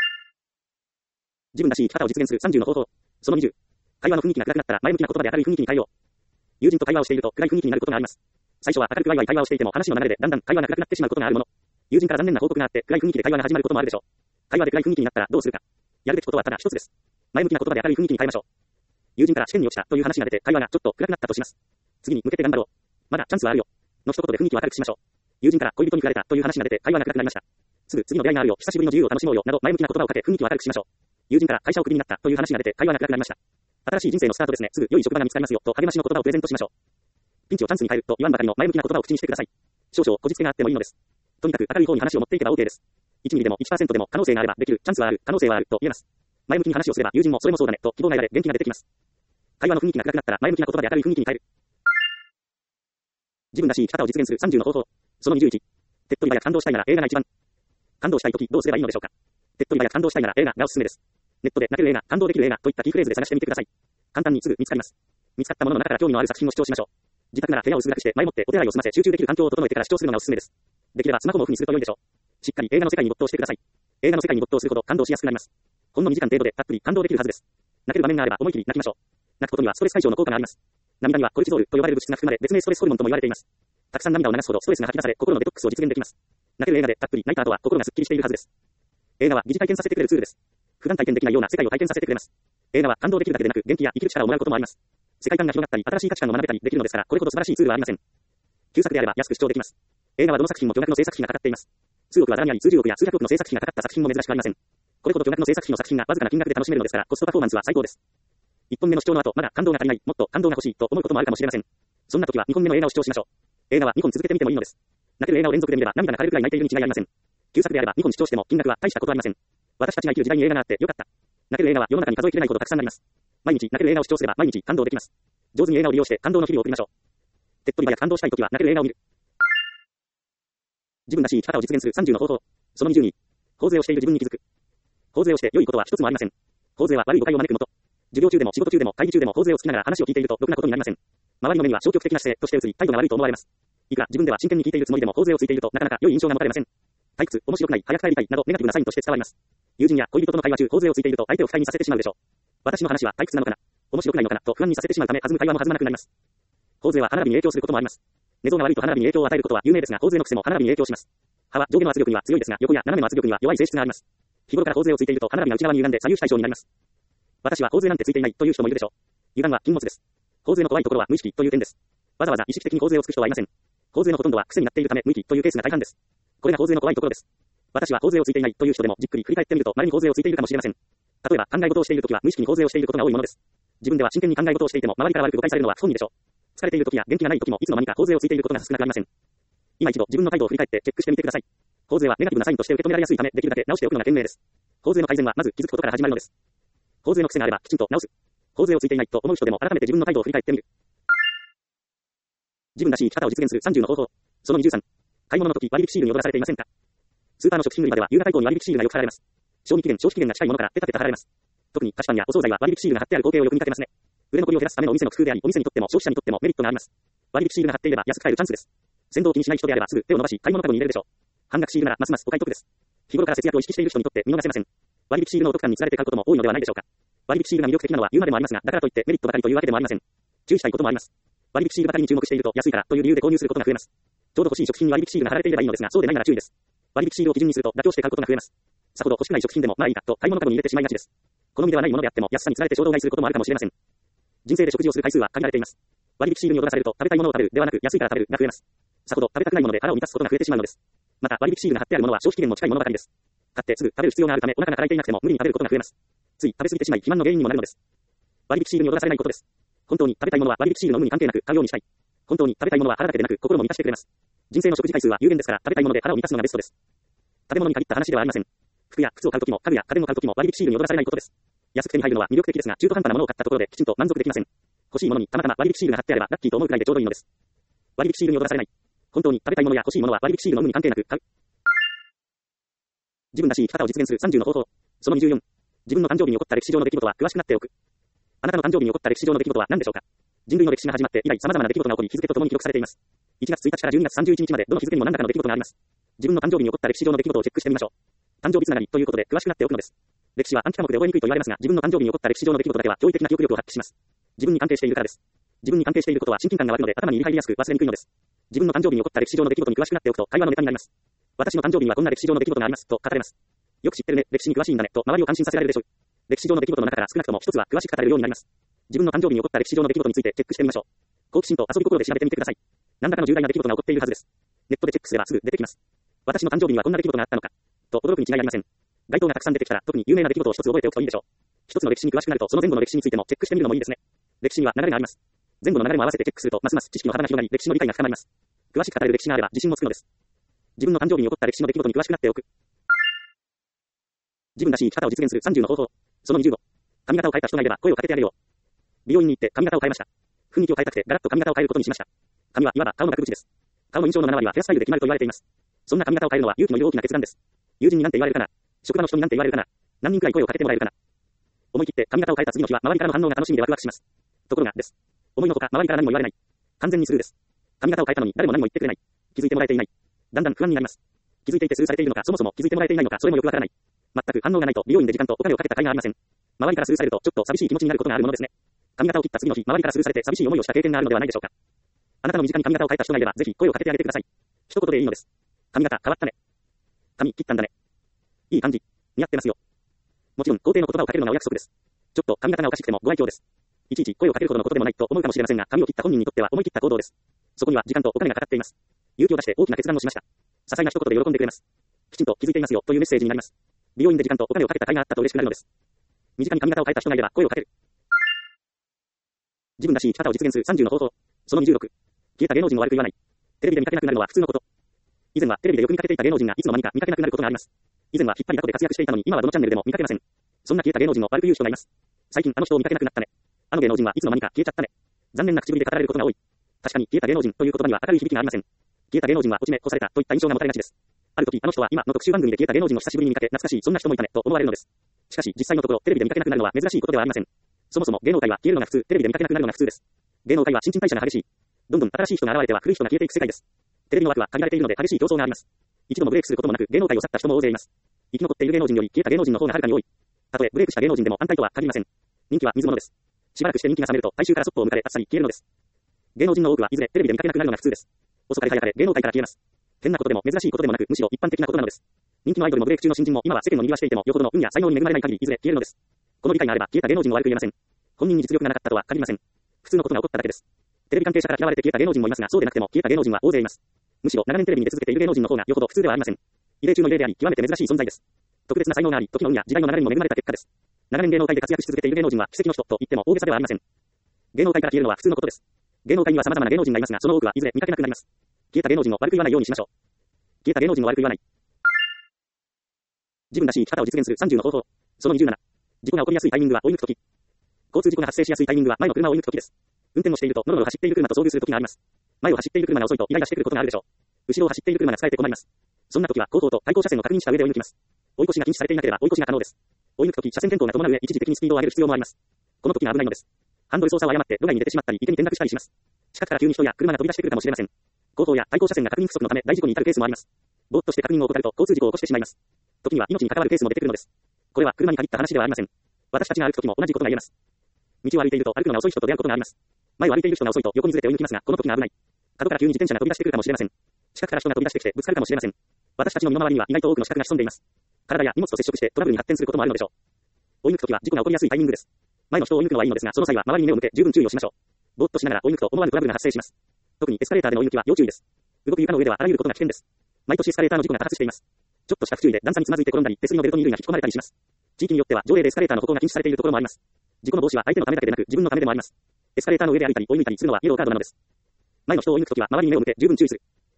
自分らしい生き方を実現する30の方法。その20。会話の雰囲気が暗くなったら前向きな言葉で明るい雰囲気に変えよう。友人と会話をしていると暗い雰囲気になることがあります。最初は明るくワイワイ会話をしていても話の流れでだんだん会話が暗くなってしまうことがあるもの。友人から残念な報告があって暗い雰囲気で会話が始まることもあるでしょう。会話で暗い雰囲気になったらどうするか。やるべきことはただ一つです。前向きな言葉で明るい雰囲気に変えましょう。友人から試験に落ちたという話が出て会話がちょっと暗くなったとします。次に向けて頑張ろう。まだチャンスはあるよ。の一言で雰囲気を明るくしましょう。友人から恋人に振られたという話が出て会話が暗くなりました。すぐ次の出会いがあるよ。久しぶりの自由を楽しもうよ。など前向きな言葉をかけ雰囲気を明るくしましょう。友人から会社をクビになったという話が出て会話が暗くなりました。新しい人生のスタートですね。すぐ良い職場が見つかりますよと励ましの言葉をプレゼントしましょう。ピンチをチャンスに変えると言わんばかりの前向きな言葉を口にしてください。少々こじつけがあってもいいのです。とにかく明るい方に話を持っていけば OK です。1ミリでも 1% でも可能性があればできる。チャンスはある。可能性はあると言えます。前向きに話をすれば友人もそれもそうだねと希望が得られ元気が出てきます。会話の雰囲気が暗くなったら前向きな言葉で明るい雰囲気に変える。自分らしい生き方を実現する30の方法。その21。手っ取り早く感動したいなら映画が一番。感動したいときどうすればいいのでしょうか。手っ取り早く感動したいなら映画がおすすめです。ネットで泣ける映画、感動できる映画といったキーフレーズで探してみてください。簡単にすぐ見つかります。見つかったものの中から興味のある作品を視聴しましょう。自宅なら部屋を薄暗くして前もってお手洗いを済ませ集中できる環境を整えてから視聴するのがおすすめです。できればスマホもオフにすると良いでしょう。しっかり映画の世界に没頭してください。映画の世界に没頭するほど感動しやすくなります。ほんの2時間程度でたっぷり感動できるはずです。泣ける場面があれば思い切り泣きましょう。泣くことにはストレス解消の効果があります。涙にはコルチゾールと呼ばれる物質が含まれ別名ストレスホルモンとも言われています。たくさん涙を流すほどストレスが吐き出され心のデトックスを実現できます。泣ける映画でたっぷり泣いた後は心がスッキリしているはずです。映画は疑似体験させてくれるツールです。普段体験できないような世界を体験させてくれます。映画は感動できるだけでなく元気や生きる力をもらうこともあります。世界観が広がったり新しい価値観を学べたりできるのですからこれほど素晴らしいツールはありません。旧作であれば安く視聴できます。映画はどの作品も巨額の制作費がかかっています。数億はざらにあり数十億や数百億の制作費がかかった作品も珍しくありません。これほど巨額の制作費の作品がわずかな金額で楽しめるのですからコストパフォーマンスは最高です。1本目の視聴の後まだ感動が足りない、もっと感動が欲しいと思うこともあるかもしれません。そんな時は2本目の映画を視聴しましょう。映画は2本続けてみてもいいのです。泣ける映画を連続で見れば涙が枯れるくらい泣いているに違いありません。旧作であれば2本視聴しても金額は大したことありません。私たちが生きる時代に映画があってよかった。泣ける映画は世の中に数えきれないほどたくさんあります。毎日泣ける映画を視聴すれば毎日感動できます。上手に映画を利用して感動の日々を送りましょう。手っ取り早く感動したい時は泣ける映画を見る。 自分らしい生き方を実現する30の方法。その20に、法税をしている自分に気づく。法税をして良いことは一つもありません。法税は悪い誤解を招くもと。授業中でも仕事中でも会議中でも法税をつきながら話を聞いているとろくなことになりません。周りの目には消極的な姿勢として映り、態度が悪いと思われます。いくら自分では真剣に聞いているつもりでも法税をついているとなかなか良い印象が持たれません。退屈、面白くない、早く帰りたいなどネガティブなサインとして伝わります。友人や恋人との会話中法税をついていると相手を不快にさせてしまうでしょう。私の話は退屈なのかな、面白くないのかなと不安にさせてしまうため弾む会話も弾まなくなります。法税は歯並びに影響することもあります。寝相が悪いと歯並びに影響を与えることは有名ですが、法税の癖も歯並びに影響します。歯は上下の圧力には強いですが、横や斜めの圧力には弱い性質があります。日頃から法税をついていると歯並びが内側に歪んで左右非対称になります。私は法税なんてついていないという人もいるでしょう。歪んは禁物です。法税の怖いところは無意識という点です。わざわざ意識的に法税をつく人はいません。法税のほとんどは癖になっているため無意識というケースが大半です。これが法税の怖いところです。私は法税をついていないという人でもじっくり振り返ってみると稀に法税をついているかもしれません。例えば考え事をしているときは無意識に法税をしていることが多いものです。自分では真剣に考え事をしていても周りから悪く誤解されるのは不本意でしょう。疲れているときや元気がないときもいつの間にか法税をついていることが少なくありません。今一度自分の態度を振り返ってチェックしてみてください。法税はネガティブなサインとして受け止められやすいためできるだけ直しておくのが賢明です。法税の改善はまず気づくことから始まるのです。法税の癖があればきちんと直す。法税をついていないと思う人でも改めて自分の態度を振り返ってみる。自分らしい生き方を実現する30の方法。その23。買い物の時割引シールに踊らされていませんか？スーパーの食品売り場では夕方以降に割引シールがよく貼られます。消費期限が近いものからペタペタ貼られます。特に菓子パンやお惣菜は割引シールが貼ってある光景をよく見かけますね。売れ残りを減らすためのお店の工夫であり、お店にとっても消費者にとってもメリットがあります。割引シールが貼っていれば安く買えるチャンスです。先導を気にしない人であればすぐ手を伸ばし買い物カゴに入れるでしょう。半額シールならますますお買い得です。日頃から節約を意識している人にとって見逃せません。割引シールのお得感につられて買うことも多いのではないでしょうか。割引シールが魅力的なのは言うまでもありますが、だからといってメリットばかりというわけでもありません。注意したいこともあります。割引シールばかりに注目していると安いからという理由で購入することが増えます。ちょうど欲しい食品に割引シールが貼られていればいいのですが、そうでないなら注意です。割引シールを基準にすると妥協して買うことが増えます。さほど欲しくない食品でもまあいいかと買い物カゴに入れてしまいがちです。好みではないものであっても安さにつられて衝動買いすることもあるかもしれません。人生で食事をする回数は限られています。割引シールに踊らされると食べたいものを食べるではなく安いから食べるが増えます。さほど食べたくないもので腹を満たすことが増えてしまうのです。また割引シールが貼ってあるものは消費期限も近いものばかりです。買ってすぐ食べる必要があるためお腹が空いていなくても無理に食べることが増えます。つい食べ過ぎてしまい肥満の原因にもなるのです。割引シールに踊らされないことです。本当に食べたいものは割引シールの有無に関係なく買うようにしたい。本当に食べたいものは腹だけでなく心も満たしてくれます。人生の食事回数は有限ですから食べたいもので腹を満たすのがベストです。食べ物に限った話ではありません。服や靴を買うときも家具や家電を買うときも割引シールに踊らされないことです。安く手に入るのは魅力的ですが中途半端なものを買ったところできちんと満足できません。欲しいものにたまたま割引シールが貼ってあればラッキーと思うくらいでちょうどいいのです。割引シールに踊らされない。本当に食べたいものや欲しいものは割引シールの有無に関係なく買う。自分らしい生き方を実現する30の方法。その24。自分の誕生日に起こった歴史上の出来事は詳しくなっておく。あなたの誕生日に起こった歴史上の出来事は何でしょうか？人類の歴史が始まって以来様々な出来事が起こり日付とともに記録されています。1月1日から12月31日までどの日付にも何らかの出来事があります。自分の誕生日に起こった歴史上の出来事をチェックしてみましょう。誕生日つながりということで詳しくなっておくのです。歴史は暗記科目で覚えにくいと言われますが、自分の誕生日に起こった歴史上の出来事だけは驚異的な記憶力を発揮します。自分に関係しているからです。自分に関係していることは親近感が湧くので頭に入りやすく忘れにくいのです。自分の誕生日に起こった歴史上の出来事に詳しくなっておくと会話のネタになります。私の誕生日にはこんな歴史上の出来事がありますと語れます。よく知ってるね、歴史に詳しいんだねと周りを感心させられるでしょう。歴史上の出来事の中から少なくとも一つは詳しく語れるようになります。自分の誕生日に起こった歴史上の出来事についてチェックしてみましょう。好奇心と遊び心で調べてみてください。何らかの重大な出来事が起こっているはずです。ネットでチェックすればすぐ出てきます。私の誕生日にはこんな出来事があったのかと驚くに違いありません。該当がたくさん出てきたら特に有名な出来事を一つ覚えておくといいでしょう。一つの歴史に詳しくなるとその前後の歴史についてもチェックしてみるのもいいですね。歴史には流れがあります。前後の流れも合わせてチェックするとますます知識の幅が広がり歴史の理解が深まります。詳しく語れる歴史があれば自信もつくのです。自分の誕生日に起こった歴史の出来事に詳しくなっておく。自分らしい生き方を実現する30の方法。その25。髪型を変えた人がいれば声をかけてあげよう。美容院に行って髪型を変えました。雰囲気を変えたくてガラッと髪型を変えることにしました。髪はいわば顔の額縁です。顔の印象の7割はヘアスタイルで決まると言われています。そんな髪型を変えるのは勇気のいる大きな決断です。友人になんて言われるかな。職場の人になんて言われるかな。何人くらい声をかけてもらえるかな。思い切って髪型を変えた次の日は周りからの反応が楽しみでワクワクします。ところがです。思いのほか周りから何も言われない。完全にスルーです。髪型を変えたのに誰も何も言ってくれない。気づいてもらえていない。だんだん不安になります。気づいていてスルーされているのか、そもそも気づいてもらえていないのか、それもよくわからない。全く反応がないと美容院で時間とお金をかけた甲斐がありません。周りからスルーされるとちょっと寂しい気持ちになることがあるものですね。髪型を切った次の日、周りからスルーされて寂しい思いをした経験があるのではないでしょうか。あなたの身近に髪型を変えた人がいればぜひ声をかけてあげてください。一言でいいのです。髪型変わったね。髪切ったんだね。いい感じ。似合ってますよ。もちろん肯定の言葉をかけるのがお約束です。ちょっと髪型がおかしくてもご愛嬌です。いちいち声をかけるほどのことでもないと思うかもしれませんが、髪を切った本人にとっては思い切った行動です。そこには時間とお金がかかっています。勇気を出して大きな決断をしました。些細な一言で喜んでくれます。きちんと気づいていますよというメッセージになります。美容院で時間とお金をかけた甲斐があったと嬉しくなるのです。身近に髪型を変えた人がいれば声をかける。自分らしい生き方を実現する30の方法。その26。消えた芸能人を悪く言わない。テレビで見かけなくなるのは普通のこと。以前はテレビでよく見かけていた芸能人がいつの間にか見かけなくなることがあります。以前は引っ張りだこで活躍していたのに今はどのチャンネルでも見かけません。そんな消えた芸能人を悪く言う人がいます。最近あの人を見かけなくなったね。あの芸能人はいつの間にか消えちゃったね。残念な口ぶりで語られることが多い。確かに消えた芸能人という言葉には明るい響きがありません。 消えた芸能人は落ち目、干されたといった印象が持たれがちです。ある時、あの人は今の特集番組で消えた芸能人を久しぶりに見かけ、懐かしい、そんな人もいたね、と思われるのです。しかし、実際のところ、テレビで見かけなくなるのは珍しいことではありません。そもそも芸能界は消えるのが普通、テレビで見かけなくなるのが普通です。芸能界は新陳代謝が激しい。どんどん新しい人が現れては古い人が消えていく世界です。テレビの枠は限られているので激しい競争があります。一度もブレイクすることもなく芸能界を去った人も大勢います。生き残っている芸能人より消えた芸能人の方がはるかに多い。たとえブレイクした芸能人でも安泰とは限りません。人気は水物です。しばらくして人気が冷めると大衆からそっぽを向かれあっさり消えるのです。芸能人の多くはいずれテレビで見かけなくなるのが普通です。遅かれ早かれ芸能界から消えます。変なことでも珍しいことでもなくむしろ一般的なことなのです。人気のアイドルもブレイク中の新人も今は世間の賑わしていてもよほどの運や才能に恵まれない限りいずれ消えるのです。この理解があれば消えた芸能人も悪く言えません。本人に実力がなかったとは限りません。普通のことが起こっただけです。テレビ関係者から嫌われて消えた芸能人もいますが、そうでなくても消えた芸能人は大勢います。むしろ長年テレビに出続けている芸能人の方がよほど普通ではありません。異例中の異例であり極めて珍しい存在です。特別な才能があり、時の運や時代の流れにも恵まれた結果です。長年芸能界で活躍し続けている芸能人は奇跡の人と言っても大げさではありません。芸能界から消えるのは普通のことです。芸能界には様々な芸能人がいますが、その多くはいずれ見かけなくなります。消えた芸能人を悪く言わないようにしましょう。消えた芸能人を悪く言わない。自分らしい生き方を実現する30の方法。その27。事故が起こりやすいタイミングは追い抜くとき。交通事故が発生しやすいタイミングは前の車を追い抜くときです。運転をしているとノロノロ走っている車と遭遇するときがあります。前を走っている車が遅いとイライラしてくることがあるでしょう。後ろを走っている車が疲れて困ります。そんなときは後方と対向車線を確認した上で追い抜きます。追い越しが禁止されていなければ追い越しが可能です。追い抜くとき車線変更が伴う上一時的にスピードを上げる必要もあります。この時が危ないのです。ハンドル操作を誤って路外に出てしまったり池に転落したりします。近くから急に人や車が飛び出してくるかもしれません。後方や対向車線が確認不足のため大事故に至るケースもあります。ぼーっとして確認を怠ると交通事故を起こしてしまいます。時には命に関わるケースも出てくるのです。これは車に限った話ではありません。私たちが歩くときも同じことが言えます。道を歩いていると歩くのが遅い人と出会うことがあります。前を歩いている人が遅いと横にずれて追い抜きますが、この時が危ない。角から急に自転車が飛び出してくるかもしれません。近くから人が飛び出してきてぶつかるかもしれません。私たちの身の回りには意外と多くの死角が潜んでいます。体や荷物と接触してトラブルに発展することもあるのでしょう。追い抜くときは事故が起こりやすいタイミングです。前の人を追い抜くのはいいのですが、その際は周りに目を向け十分注意をしましょう。ぼーっとしながら追い抜くと思わぬトラブルが発生します。特にエスカレーターでの追い抜きは要注意です。動く床の上ではあらゆることが危険です。毎年エスカレーターの事故が多発しています。ちょっとした不注意で段差につまずいて転んだり、手すりのベルトに衣類が引き込まれたりします。地域によっては条例でエスカレーターの歩行が禁止されているところもあります。事故の防止は相手のためだけでなく自分のためでもあります。エスカレーターの上で歩いたり追い抜いたりするのはイエローカードなのです。前の人を追い抜くときは周りに目を向け十分注意する。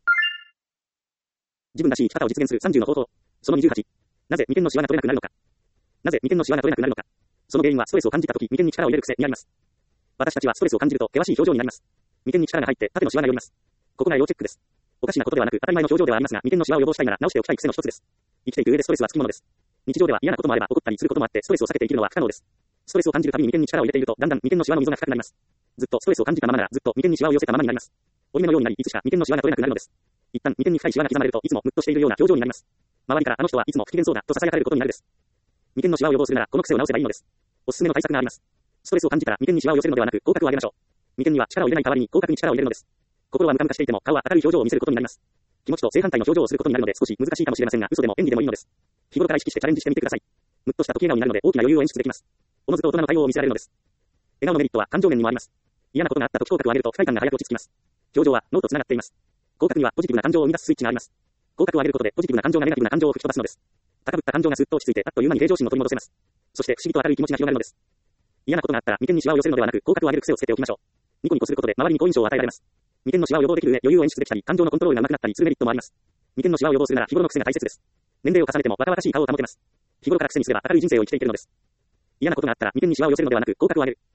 自分らしい生き方を実現する30の方法。その28。なぜ眉間のシワが取れなくなるのか。なぜ眉間のシワが取れなくなるのか。その原因はストレスを感じたとき眉間に力を入れる癖にあります。私たちはストレスを感じると険しい表情になります。眉間に力が入って縦のシワが寄ります。ここが要チェックです。おかしなことではなく当たり前の表情ではありますが、眉間のシワを予防したいなら直しておきたい癖の一つです。生きていく上でストレスはつきものです。日常では嫌なこともあれば起こったりすることもあってストレスを避けて生きるのは不可能です。ストレスを感じるたびに眉間に力を入れているとだんだん眉間のシワの溝が深くなります。ずっとストレスを感じたままならずっと眉間にシワを寄せたままになります。折り目のようになりいつしか眉間のシワが取れなくなるのです。一旦眉間に深いシワが刻まれるといつもムッとしているような表情になります。周りからあの人はいつも不機嫌そうだと囁かれることになるです。眉間のシワを予防するならこの癖を直せばいいのです。おすすめの対策があります。ストレスを感じたら眉間にシワを寄せるのではなく口角を上げましょう。眉間には力を入れない代わりに口角に力を入れるのです。心はムカムカしていても顔は明るい表情を見せることになります。気持ちと正反対の表情をすることになるので少し難しいかもしれませんが嘘でも演技でもいいのです。日頃から意識してチャレンジしてみてください。ムッとした時笑顔になるので大きな余裕を演出できます。おのずと大人の対応を見せられるのです。笑顔のメリットは感情面にもあります。嫌なことがあった時口角を上げると不快感が早く落ち着きます。表情は脳と繋がっています。口角にはポジティブな感情を生み出すスイッチがあります。口角を上げることでポジティブな感情がネガティブな感情を吹き飛ばすのです。高ぶった感情がすっと落ち着いてあっという間に平常心を取り戻せます。そして不思議と明るい気持ちが広がるのです。嫌なことがあったら眉間にシワを寄せるのではなく口角を上げる癖をつけておきましょう。ニコニコすることで周りに好印象を与えられます。眉間のシワを予防できる上余裕を演出できたり感情のコントロールが上手くなったりするメリットもあります。眉間のシワを予防するなら日頃の癖が大切です。年齢を重ねても若々しい顔を保てます。日頃から癖にすれば明るい人生を生きていけるのです。嫌なことがあったら眉間にシワを寄せるのではなく口角を上げる。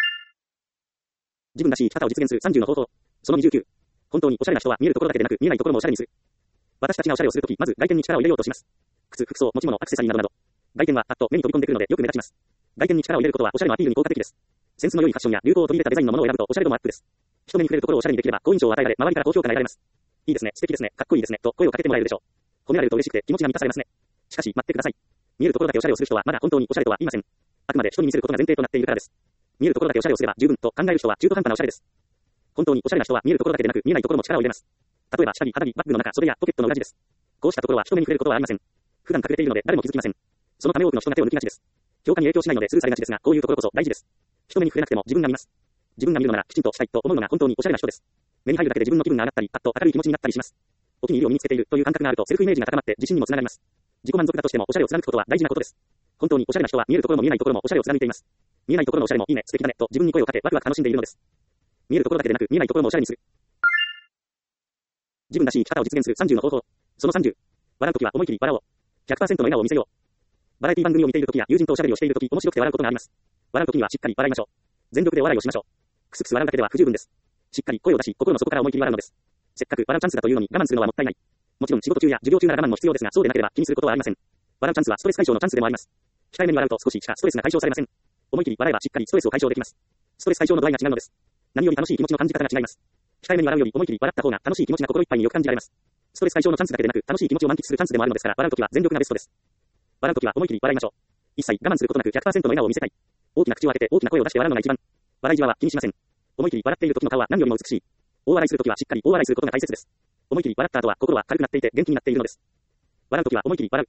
自分らしい生き方を実現する30の方法。その29。本当におしゃれな人は見えるところだけでなく見えないところもおしゃれにする。私たちがおしゃれをするときまず外見に力を入れようとします。靴、服装、持ち物、アクセサリーなどなど。外見はパッと目に飛び込んでくるのでよく目立ちます。外見に力を入れることはおしゃれのアピールに効果的です。センスの良いファッションや流行を取り入れたデザインのものを選ぶとおしゃれ度もアップです。人目に触れるところをおしゃれにできれば好印象を与えられ周りから高評価が得られます。いいですね、素敵ですね、かっこいいですねと声をかけてもらえるでしょう。褒められると嬉しくて気持ちが満たされますね。しかし待ってください。見えるところだけおしゃれをする人はまだ本当におしゃれとは言いません。あくまで人に見せることが前提となっているからです。見えるところだけおしゃれをすれば十分と考える人は中途半端なおしゃれです。本当におしゃれな人は見えるところだけでなく見えないところも力を入れます。例えば下着、肌着、バッグの中、袖やポケットの裏地です。こうしたところは人目に触れることはありません。普段隠れているので誰も気づきません。そのため多くの人が手を抜きがちです。評価に影響しないのでスルーされがちですが、こういうところこそ大事です。人目に触れなくても自分が見ます。自分が見るのならきちんとしたいと思うのが本当におしゃれな人です。目に入るだけで自分の気分が上がったり、パッと明るい気持ちになったりします。お気に入りを身につけているという感覚があるとセルフイメージが高まって自信にもつながります。自己満足だとしてもおしゃれを貫くことは大事なことです。本当におしゃれな人は見えるところも見えないところもおしゃれを貫いています。見えないところのおしゃれもいいね、素敵だねと自分に声をかけワクワク楽しんでいるのです。見えるところだけでなく見えないところもおしゃれにする。自分らしい生き方を実現する30の方法。その30。笑うときは思い切り笑おう。100% の笑顔を見せよう。バラエティ番組を見ているときや友人とおしゃべりをしているとき面白くて笑うことがあります。笑うときにはしっかり笑いましょう。全力でお笑いをしましょう。くすくす笑うだけでは不十分です。しっかり声を出し心の底から思い切り笑うのです。 せっかく笑うチャンスだというのに我慢するのはもったいない。もちろん仕事中や授業中なら我慢も必要ですが、そうでなければ気にすることはありません。笑うチャンスはストレス解消のチャンスでもあります。控えめに笑うと少ししかストレスが解消されません。思い切り笑えばしっかりストレスを解消できます。ストレス解消の度合いが違うのです。何より楽しい気持ちの感じ方が違います。控えめに笑うより思い切り笑った方が楽しい気持ちが心いっぱいによく感じられます。ストレス解消のチャンスだけでなく楽しい気持ちを満喫するチャンスでもあるのですから、笑うときは全力がベストです。笑うときは思い切り笑いましょう。一切我慢することなく 100% の笑顔を見せたい。大きな口を開けて大きな声を出して笑うのが一番。笑いじわは気にしません。思い切り笑っている時の顔は何よりも美しい。大笑いするときはしっかり大笑いすることが大切です。思い切り笑った後は心は軽くなっていて元気になっているのです。笑うときは思い切り笑う。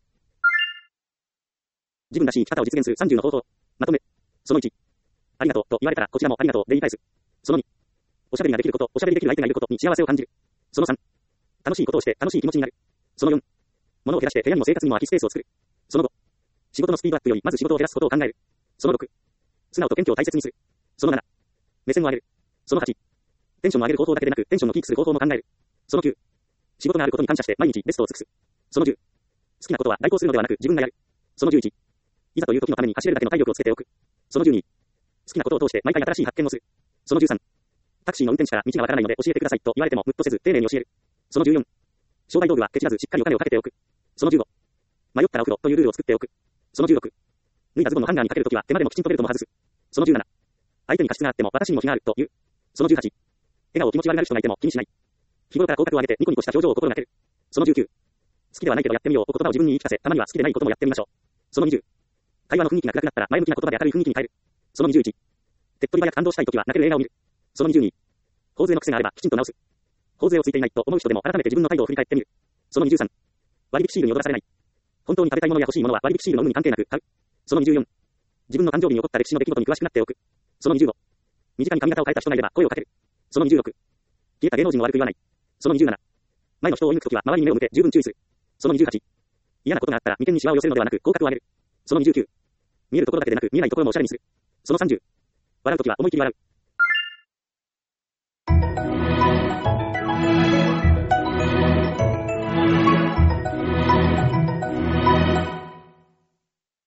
自分らしい生き方を実現する30の方法。まとめ。その1。ありがとうと言われたらこちらもありがとうで言い返す。その2。おしゃべりができること、おしゃべりできる相手がいることに幸せを感じる。その3。楽しいことをして楽しい気持ちになる。その4。物を減らして部屋にも生活にも空きスペースを作る。その5。仕事のスピードアップよりまず仕事を減らすことを考える。その6。素直と謙虚を大切にする。その7。目線を上げる。その8。テンションを上げる方法だけでなくテンションをキープする方法も考える。その9。仕事があることに感謝して毎日ベストを尽くす。その10。好きなことは代行するのではなく自分がやる。その11。いざという時のために走れるだけの体力をつけておく。その12。好きなことを通して毎回新しい発見をする。その13。タクシーの運転手から道がわからないので教えてくださいと言われてもムッとせず丁寧に教える。その14。商売道具はケチらずしっかりお金をかけておく。その15。迷ったらお風呂というルールを作っておく。その16。脱いだズボンのハンガーにかけるときは手間でもきちんとベルトも外す。その17。相手に過失があっても私にも非があると言う。その18。笑顔気持ち悪がる人がいても気にしない。日頃から口角を上げてニコニコした表情を心がける。その19。好きではないけどやってみようと言葉を自分に言い聞かせ、たまには好きでないこともやってみましょう。その20。会話の雰囲気が暗くなったら前向きな言葉で明るい雰囲気に変える。その21。手っ取り早く感動したいときは泣ける映画を見る。その22。頬杖の癖があればきちんと直す。頬杖をついていないと思う人でも改めて自分の態度を振り返ってみる。その23。割引シールに踊らされない。本当に食べたいものや欲しいものは割引シールの有無に関係なく買う。その24。自分の誕生日に起こった歴史の出来事に詳しくなっておく。その25。身近に髪型を変えた人がいれば声をかける。その26。消えた芸能人を悪く言わない。その27。前の人を見抜くときは周りに目を向け十分注意する。その28。嫌なことがあったら眉間にシワを寄せるのではなく口角を上げる。その29。見えるところだけでなく見えないところもおしゃれにする。その30。笑うときは思い切り笑う。